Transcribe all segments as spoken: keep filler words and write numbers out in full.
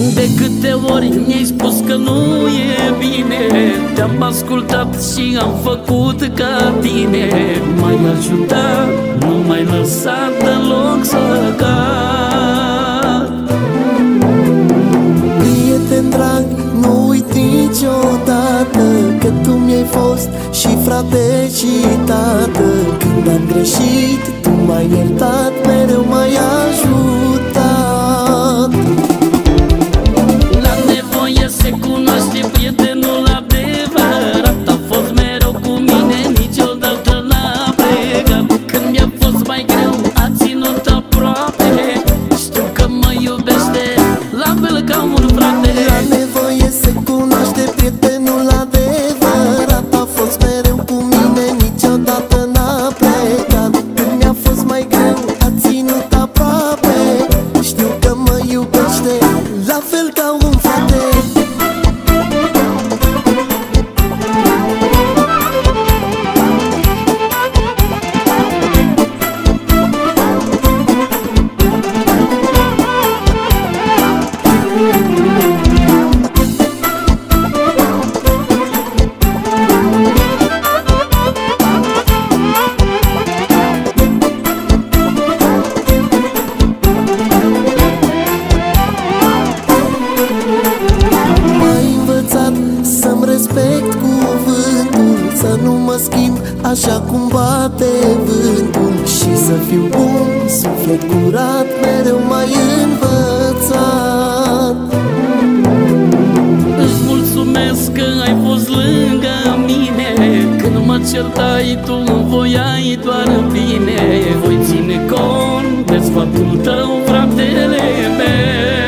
De câte ori mi-ai spus că nu e bine, te-am ascultat și am făcut ca tine. M-ai ajutat, nu m-ai lăsat deloc să cad. Prieten drag, nu uit niciodată că tu mi-ai fost și frate și tată. Când am greșit, tu m-ai iertat, mereu m-ai ajutat. La nevoie se cunoaște prietenul adevărat. A fost mereu cu mine, niciodată n-a plecat. Când mi-a fost mai greu, a ținut aproape. Știu că mă iubește, la fel ca un frate. La nevoie se cunoaște prietenul adevărat. A fost mereu cu mine, niciodată n-a plecat. Când mi-a fost mai greu, a ținut aproape. Știu că mă iubește, la fel ca un frate. Să-mi respect cuvântul, să nu mă schimb așa cum bate vântul. Și să fiu bun, suflet curat, mereu m-ai învățat. Îți mulțumesc că ai fost lângă mine. Când mă certai, tu îmi voiai doar bine. Voi ține cont de sfatul tău, fratele meu.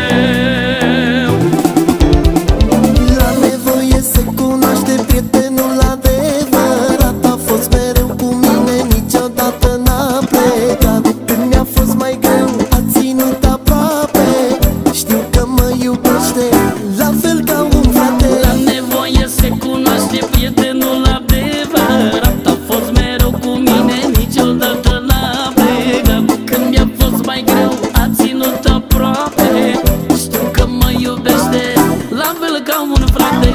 Prietenul adevărat a fost mereu cu mine, niciodată n-a plecat. Când mi-a fost mai greu, a ținut aproape. Știu că mă iubește, la fel ca un frate. La nevoie se cunoaște prietenul adevărat. A fost mereu cu mine, niciodată n-a plecat. Când mi-a fost mai greu, a ținut aproape. Știu că mă iubește, la fel ca un frate.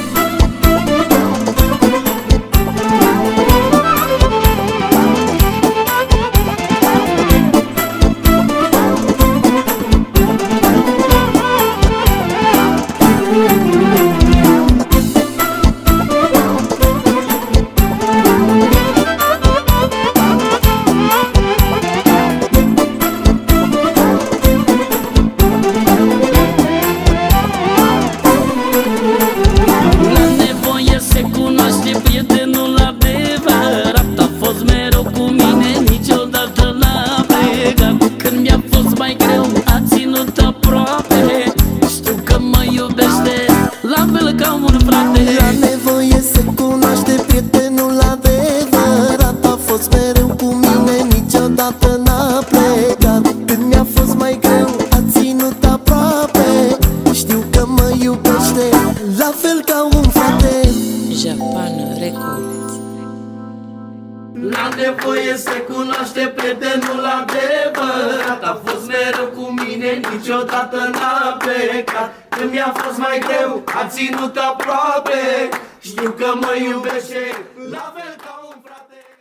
Prietenul adevărat a fost mereu cu mine, niciodată n-a plecat. Când mi-a fost mai greu, a ținut aproape. Știu că mă iubește, la fel ca un frate. La nevoie se cunoaște prietenul adevărat. A fost mereu cu mine, niciodată n-a plecat. Când mi-a fost mai greu, a ținut aproape. Știu că mă iubește, la fel ca un frate. Japan Records. La nevoie se cunoaște prietenul adevărat. A fost mereu cu mine, niciodată n-a plecat. Când mi-a fost mai greu, a ținut aproape. Știu că mă iubește, la fel ca un frate.